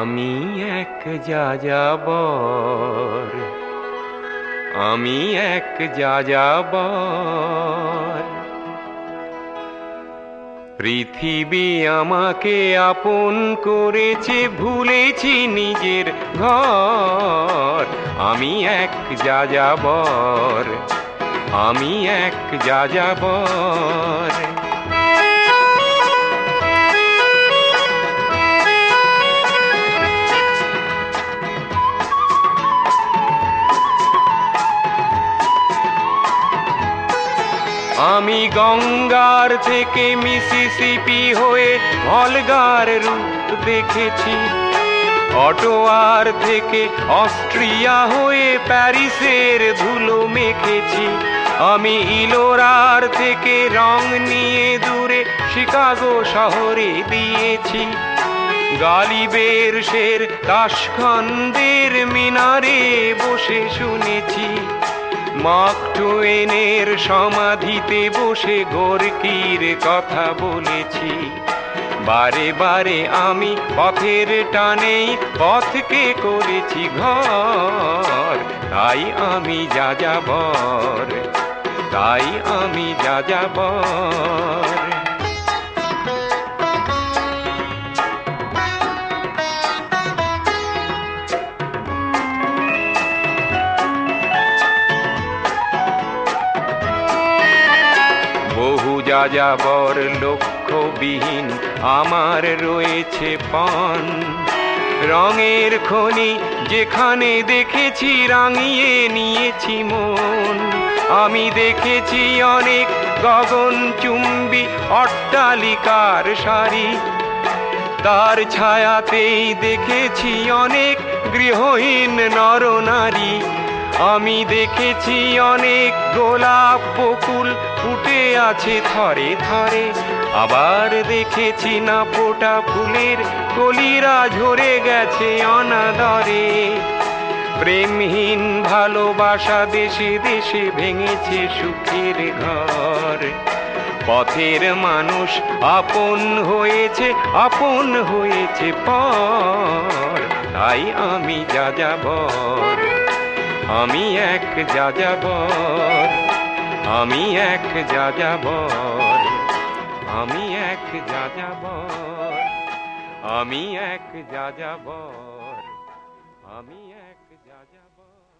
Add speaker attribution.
Speaker 1: আমি এক যাযাবর, আমি এক যাযাবর। পৃথিবী আমাকে আপন করেছে, ভুলেছি নিজের ঘর। আমি এক যাযাবর, আমি এক যাযাবর। আমি গঙ্গার থেকে মিসিসিপি হয়ে ভলগার রূপ দেখেছি, অটোয়ার থেকে অস্ট্রিয়া হয়ে প্যারিসের ধুলো মেখেছি। আমি ইলোরার থেকে রং নিয়ে দূরে শিকাগো শহরে দিয়েছি। গালিবের শের তাশখন্দের মিনারে বসে শুনেছি। মার্ক টুয়েনের সমাধিতে বসে গোর্কির কথা বলেছি। বারে বারে আমি পথের টানেই পথকে করেছি ঘর। তাই আমি যাযাবর, তাই আমি যাযাবর। বহু যাযাবর লক্ষ্যবিহীন আমার রয়েছে পণ। রঙের খনি যেখানে দেখেছি রাঙিয়ে নিয়েছি মন। আমি দেখেছি অনেক গগনচুম্বী অট্টালিকার সারি, তার ছায়াতেই দেখেছি অনেক গৃহহীন নরনারী। আমি দেখেছি অনেক গোলাপ বকুল ফুটে আছে থরে থরে, আবার দেখেছি না ফোটা ফুলের কলিরা ঝরে গেছে অনাদরে। প্রেমহীন ভালোবাসা দেশে দেশে ভেঙেছে সুখের ঘর। পথের মানুষ আপন হয়েছে পর। তাই আমি যাযাবর, আমি এক যাযাবর, আমি এক যাযাবর, আমি এক যাযাবর, আমি এক যাযাবর, আমি এক যাযাবর।